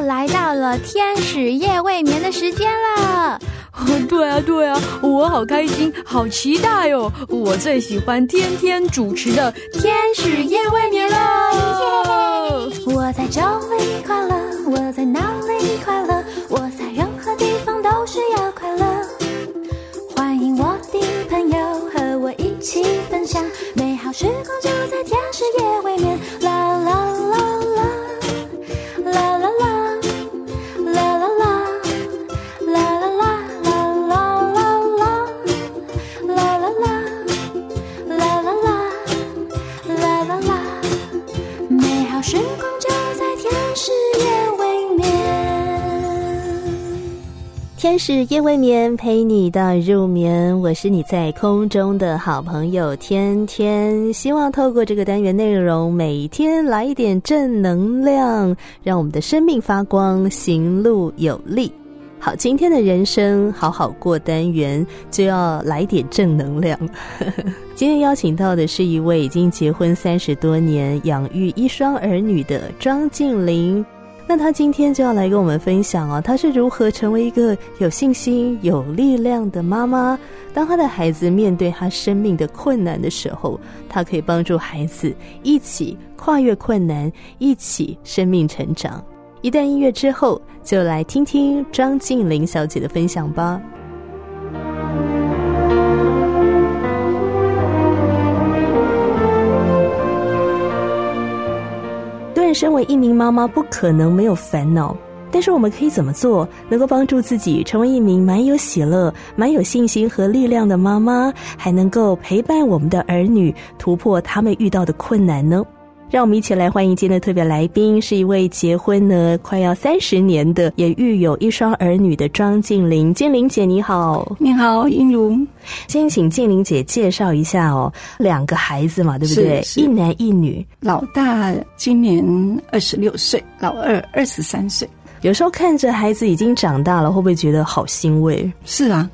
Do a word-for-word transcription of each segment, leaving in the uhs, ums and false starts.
来到了天使夜未眠的时间了。对啊对啊，我好开心好期待哦，我最喜欢天天主持的天使夜未眠了。 我在这里快乐，我在哪里快乐，我在任何地方都是要快乐。欢迎我的朋友和我一起分享美好时光，就在天使夜未眠。啦啦啦啦啦啦啦啦啦啦啦啦啦时光就在天使夜未眠。 天使夜未眠，陪你到入眠。我是你在空中的好朋友天天，希望透过这个单元内容，每天来一点正能量，让我们的生命发光，行路有力。好，今天的人生好好过单元就要来点正能量。今天邀请到的是一位已经结婚三十多年，养育一双儿女的庄静玲。那她今天就要来跟我们分享哦，她是如何成为一个有信心、有力量的妈妈。当她的孩子面对她生命的困难的时候，她可以帮助孩子一起跨越困难，一起生命成长。一段音乐之后，就来听听庄静玲小姐的分享吧。虽然身为一名妈妈不可能没有烦恼，但是我们可以怎么做能够帮助自己成为一名蛮有喜乐、蛮有信心和力量的妈妈，还能够陪伴我们的儿女突破他们遇到的困难呢？让我们一起来欢迎今天的特别来宾，是一位结婚呢快要三十年的，也育有一双儿女的庄静玲。静玲姐你好。 你好，英如。 先请静玲姐介绍一下哦，两个孩子嘛，对不对？一男一女。 老大今年二十六岁，老二二十三岁。 有时候看着孩子已经长大了，会不会觉得好欣慰？ 是啊。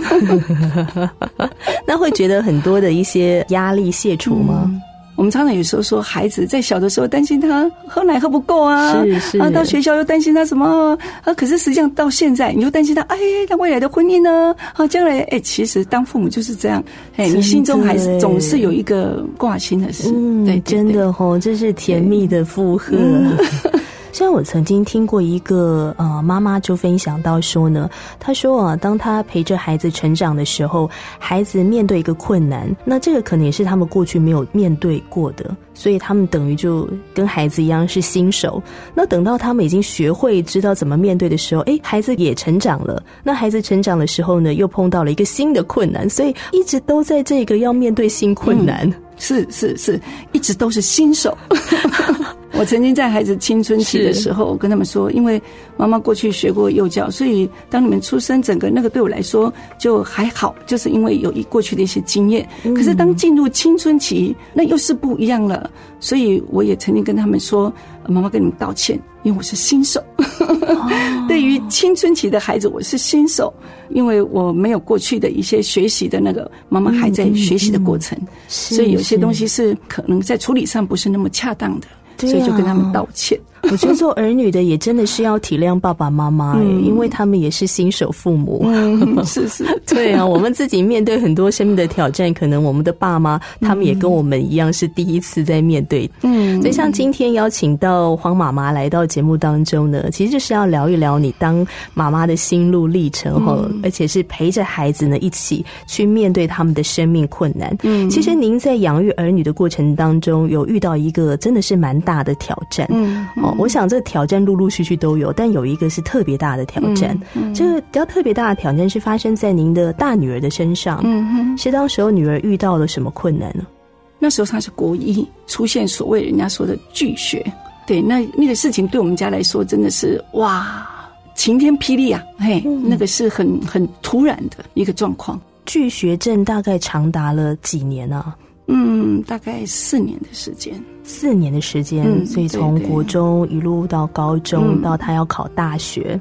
那会觉得很多的一些压力卸除吗？嗯， 我们常常有时候说，孩子在小的时候担心他喝奶喝不够啊， 是是啊，到学校又担心他什么啊，可是实际上到现在，你就担心他，哎，他未来的婚姻呢，啊，将来，哎，其实当父母就是这样，哎，你心中还是总是有一个挂心的事， 嗯，对，真的哦，这是甜蜜的负荷。像我曾经听过一个呃妈妈就分享到说呢，她说啊，当她陪着孩子成长的时候，孩子面对一个困难，那这个可能也是他们过去没有面对过的，所以他们等于就跟孩子一样是新手。那等到他们已经学会知道怎么面对的时候，诶，孩子也成长了。那孩子成长的时候呢，又碰到了一个新的困难，所以一直都在这个要面对新困难。嗯， 是是是，一直都是新手。我曾经在孩子青春期的时候，我跟他们说，因为妈妈过去学过幼教，所以当你们出生，整个那个对我来说就还好，就是因为有一过去的一些经验。嗯，可是当进入青春期，那又是不一样了。所以我也曾经跟他们说，妈妈跟你们道歉，因为我是新手。哦，对于青春期的孩子，我是新手，因为我没有过去的一些学习的那个，妈妈还在学习的过程，嗯嗯嗯，所以有些东西是可能在处理上不是那么恰当的。所以就跟他们道歉。 我觉得做儿女的也真的是要体谅爸爸妈妈，嗯，因为他们也是新手父母。 嗯，是是， 对啊，我们自己面对很多生命的挑战，可能我们的爸妈他们也跟我们一样是第一次在面对。嗯，所以像今天邀请到黄妈妈来到节目当中呢，其实就是要聊一聊你当妈妈的心路历程，嗯，而且是陪着孩子呢一起去面对他们的生命困难。嗯，其实您在养育儿女的过程当中，有遇到一个真的是蛮大的挑战。嗯，哦，我想这个挑战陆陆续续都有，但有一个是特别大的挑战。嗯嗯，这个比较特别大的挑战是发生在您的大女儿的身上。嗯哼，是当时候女儿遇到了什么困难呢？ 那时候她是国一，出现所谓人家说的拒学。对，那那个事情对我们家来说真的是哇，晴天霹雳啊！嘿，嗯，那个是很很突然的一个状况。 拒学症大概长达了几年啊？ 嗯，大概四年的时间。 四年的时间，嗯，所以从国中一路到高中，嗯，到他要考大学。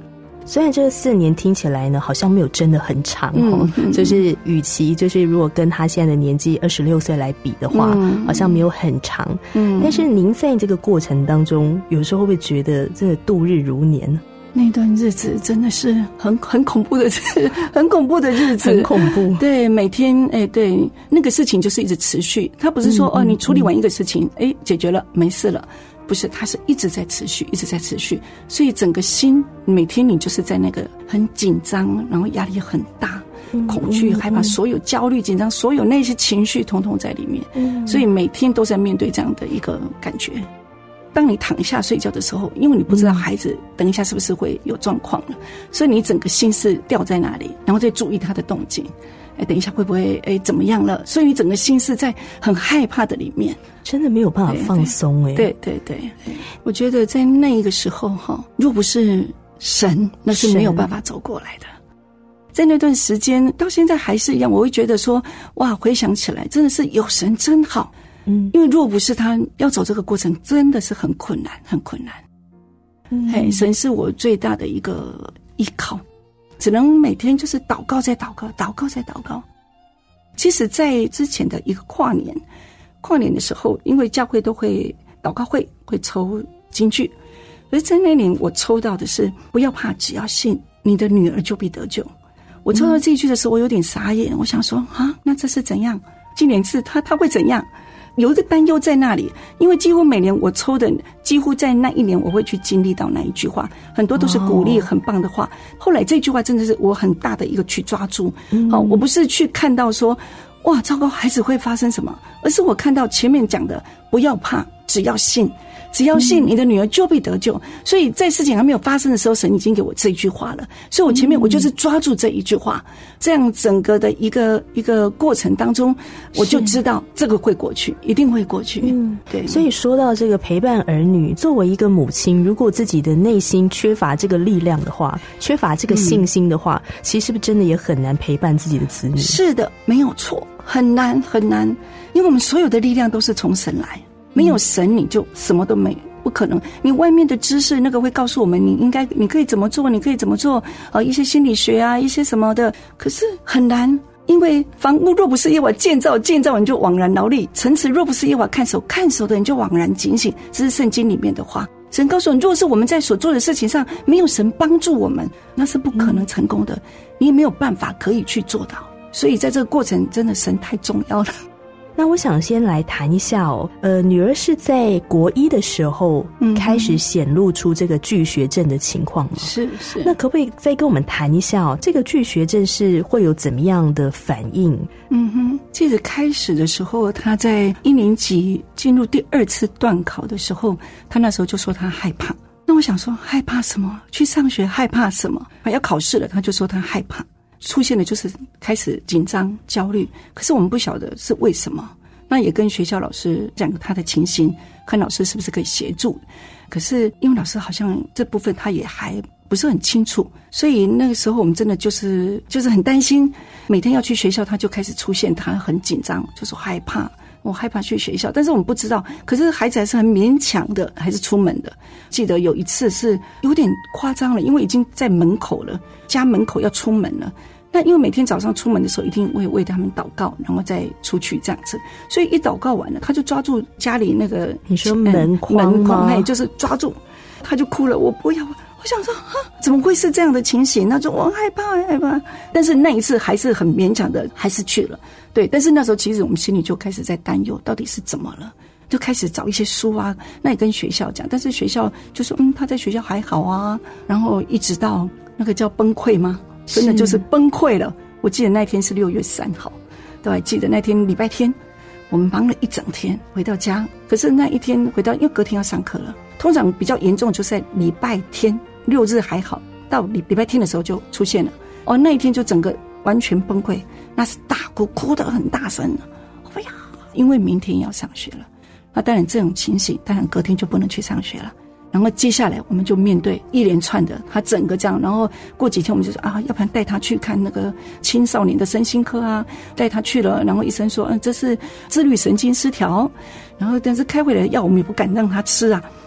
虽然这四年听起来呢，好像没有真的很长哦，嗯、就是与其就是如果跟他现在的年纪二十六岁来比的话，嗯、好像没有很长。嗯，但是您在这个过程当中，有时候会不会觉得这度日如年呢？ 那段日子真的是很很恐怖的日子，很恐怖的日子， 很恐怖。 对，每天哎、欸，对，那个事情就是一直持续。他不是说、嗯、哦，你处理完一个事情，哎、欸，解决了，没事了。不是，它是一直在持续，一直在持续，所以整个心每天你就是在那个很紧张，然后压力很大，嗯、恐惧、害怕，所有焦虑、紧张，所有那些情绪统统在里面，嗯、所以每天都在面对这样的一个感觉。当你躺下睡觉的时候，因为你不知道孩子等一下是不是会有状况了，所以你整个心是掉在那里，然后再注意他的动静。哎，等一下会不会哎怎么样了？所以你整个心是在很害怕的里面， 真的没有办法放松哎。 对对对，对，我觉得在那个时候哈，若不是神，那是没有办法走过来的。在那段时间到现在还是一样，我会觉得说哇，回想起来真的是有神真好。嗯，因为若不是他要走这个过程，真的是很困难，很困难。嗯，嘿，神是我最大的一个依靠。只能每天就是祷告再祷告，祷告再祷告。其实在之前的一个跨年，跨年的时候，因为教会都会祷告会会抽金句，所以在那年我抽到的是不要怕，只要信，你的女儿就必得救。我抽到这一句的时候，我有点傻眼，我想说啊，那这是怎样？今年是他他会怎样？有一个担忧在那里，因为几乎每年我抽的，几乎在那一年我会去经历到那一句话，很多都是鼓励很棒的话。哦、后来这句话真的是我很大的一个去抓住，嗯、哦，我不是去看到说哇糟糕孩子会发生什么，而是我看到前面讲的不要怕，只要信。只要信，你的女儿就必得救。嗯、所以在事情还没有发生的时候，神已经给我这一句话了。所以我前面我就是抓住这一句话，嗯、这样整个的一个一个过程当中，我就知道这个会过去，一定会过去。嗯，对。 所以说到这个陪伴儿女，作为一个母亲，如果自己的内心缺乏这个力量的话，缺乏这个信心的话，嗯、其实是不是真的也很难陪伴自己的子女？ 是的，没有错，很难很难，因为我们所有的力量都是从神来。没有神你就什么都没不可能，你外面的知识那个会告诉我们你应该你可以怎么做，你可以怎么做，呃一些心理学啊一些什么的，可是很难，因为房屋若不是耶和华建造，建造人就枉然劳力，城池若不是耶和华看守，看守的人就枉然警醒。这是圣经里面的话。神告诉你，如果是我们在所做的事情上没有神帮助我们，那是不可能成功的，你也没有办法可以去做到。所以在这个过程真的神太重要了。 那我想先来谈一下哦，呃，女儿是在国一的时候开始显露出这个拒学症的情况吗？ 是是。 那可不可以再跟我们谈一下哦，这个拒学症是会有怎么样的反应？ 嗯哼，记得开始的时候，她在一年级进入第二次段考的时候，她那时候就说她害怕。那我想说，害怕什么？去上学害怕什么？要考试了，她就说她害怕。出现的就是开始紧张焦虑，可是我们不晓得是为什么，那也跟学校老师讲他的情形，看老师是不是可以协助，可是因为老师好像这部分他也还不是很清楚，所以那个时候我们真的就是就是很担心，每天要去学校他就开始出现他很紧张，就说害怕，我害怕去学校，但是我们不知道，可是孩子还是很勉强的还是出门的。记得有一次是有点夸张了，因为已经在门口了，家门口要出门了，那因为每天早上出门的时候一定会为他们祷告，然后再出去这样子，所以一祷告完了他就抓住家里那个你说门框门框，哎，就是抓住，他就哭了，我不要，我想说啊，怎么会是这样的情形？他说我害怕害怕，但是那一次还是很勉强的还是去了。对，但是那时候其实我们心里就开始在担忧到底是怎么了，就开始找一些书啊，那也跟学校讲，但是学校就说嗯他在学校还好啊，然后一直到那个叫崩溃吗？真的就是崩溃了。我记得那天是六月三号，都还记得那天礼拜天，我们忙了一整天回到家，可是那一天回到，因为隔天要上课了，通常比较严重就是在礼拜天，六日还好，到礼礼拜天的时候就出现了。哦，那一天就整个完全崩溃，那是大哭，哭得很大声了。哎呀，因为明天要上学了，那当然这种情形，当然隔天就不能去上学了。然后接下来我们就面对一连串的他整个这样，然后过几天我们就说啊，要不然带他去看那个青少年的身心科啊，带他去了，然后医生说嗯这是自律神经失调，然后但是开会的药我们也不敢让他吃啊，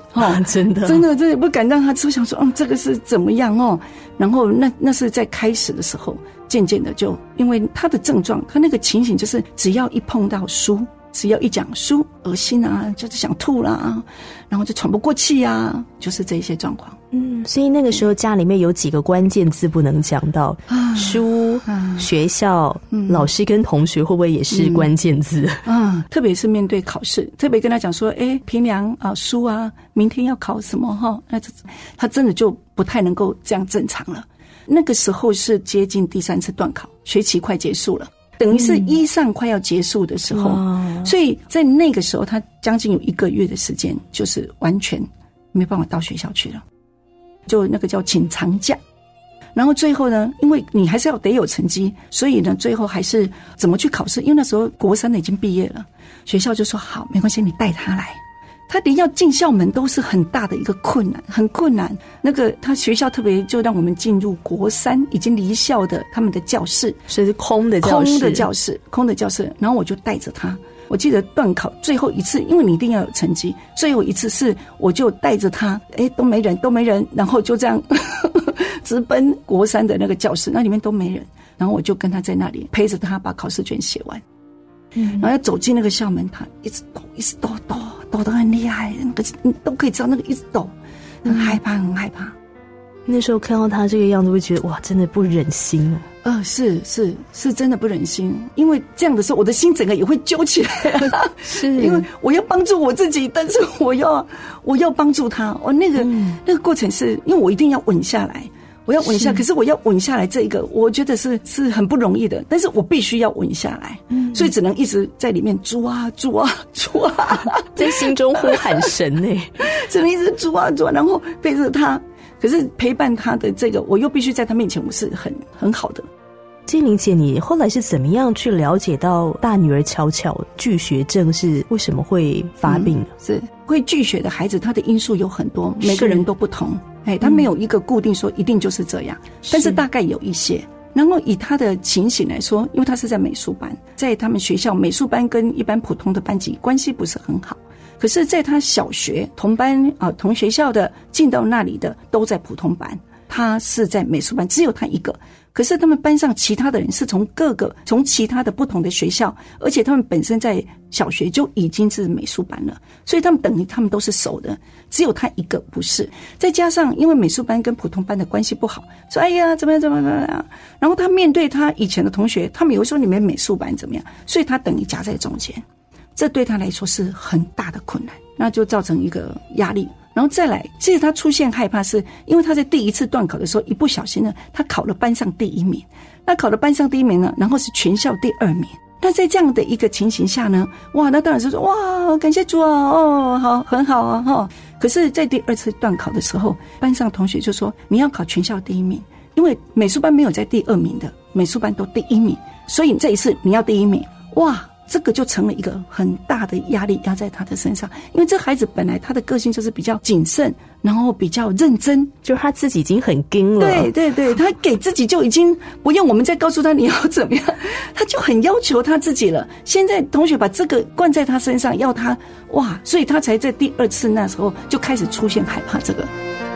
哦，真的真的真的不敢让他吃，想说嗯这个是怎么样哦，然后那那是在开始的时候，渐渐的就因为他的症状，他那个情形就是只要一碰到书，只要一讲书，恶心啊，就是想吐啦、啊，然后就喘不过气啊，就是这一些状况。 嗯，所以那个时候家里面有几个关键字不能讲到，啊、书、啊、学校、嗯、老师跟同学会不会也是关键字？ 嗯，啊、特别是面对考试，特别跟他讲说，哎，平良啊，书啊，明天要考什么哈？那他真的就不太能够这样正常了。那个时候是接近第三次段考，学期快结束了。等于是一上快要结束的时候、嗯、所以在那个时候他将近有一个月的时间就是完全没办法到学校去了，就那个叫请长假。然后最后呢，因为你还是要得有成绩，所以呢最后还是怎么去考试，因为那时候国三的已经毕业了，学校就说好没关系，你带他来。他连要进校门都是很大的一个困难，很困难。那个他学校特别就让我们进入国三已经离校的他们的教室， 所以是空的教室， 空的教室，空的教室。然后我就带着他，我记得段考最后一次，因为你一定要有成绩，最后一次是我就带着他，哎，都没人，都没人，然后就这样呵呵直奔国三的那个教室，那里面都没人，然后我就跟他在那里陪着他把考试卷写完。嗯，然后要走进那个校门，他一直抖，一直抖，抖抖得很厉害，那个你都可以知道那个一直抖，很害怕，很害怕。 那时候看到他这个样子，会觉得哇，真的不忍心哦。 呃，是是是，真的不忍心，因为这样的时候，我的心整个也会揪起来， 是因为我要帮助我自己，但是我要我要帮助他。我、哦、那个、嗯、那个过程是因为我一定要稳下来。我要稳下，可是我要稳下来，这个我觉得是是很不容易的，但是我必须要稳下来，嗯，所以只能一直在里面抓啊抓啊抓啊， 在心中呼喊神呢、欸， 只能一直抓啊抓，然后陪着他。可是陪伴他的这个，我又必须在他面前，我是很很好的。 金玲姐，你后来是怎么样去了解到大女儿巧巧拒学症是为什么会发病、嗯？ 是会拒学的孩子，他的因素有很多，每个人都不同。哎，他没有一个固定说一定就是这样，是但是大概有一些。然后以他的情形来说，因为他是在美术班，在他们学校美术班跟一般普通的班级关系不是很好。可是在他小学同班啊、呃、同学校的进到那里的都在普通班，他是在美术班，只有他一个。可是他们班上其他的人是从各个从其他的不同的学校，而且他们本身在小学就已经是美术班了，所以他们等于他们都是熟的，只有他一个不是。再加上因为美术班跟普通班的关系不好，说哎呀怎么样怎么样怎么样，然后他面对他以前的同学，他们有时候你们美术班怎么样，所以他等于夹在中间，这对他来说是很大的困难，那就造成一个压力。然后再来，其实他出现害怕是因为他在第一次段考的时候一不小心呢，他考了班上第一名。那考了班上第一名呢，然后是全校第二名。那在这样的一个情形下呢，哇，那当然是说哇，感谢主啊，哦，好，很好啊，哈、哦。可是，在第二次段考的时候，班上同学就说你要考全校第一名，因为美术班没有在第二名的，美术班都第一名，所以这一次你要第一名，哇。这个就成了一个很大的压力压在他的身上，因为这孩子本来他的个性就是比较谨慎，然后比较认真， 就是他自己已经很硬了。 对对对，他给自己就已经不用我们再告诉他你要怎么样，他就很要求他自己了。现在同学把这个灌在他身上，要他哇，所以他才在第二次那时候就开始出现害怕这个。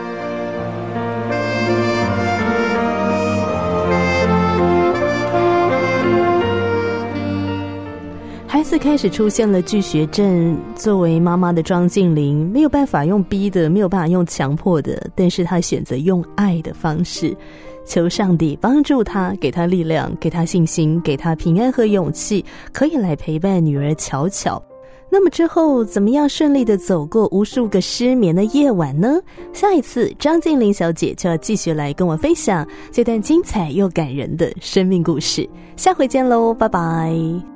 孩子开始出现了拒学症，作为妈妈的庄静玲没有办法用逼的，没有办法用强迫的，但是她选择用爱的方式，求上帝帮助她，给她力量，给她信心，给她平安和勇气，可以来陪伴女儿巧巧。那么之后怎么样顺利的走过无数个失眠的夜晚呢？下一次张静玲小姐就要继续来跟我分享这段精彩又感人的生命故事，下回见喽，拜拜。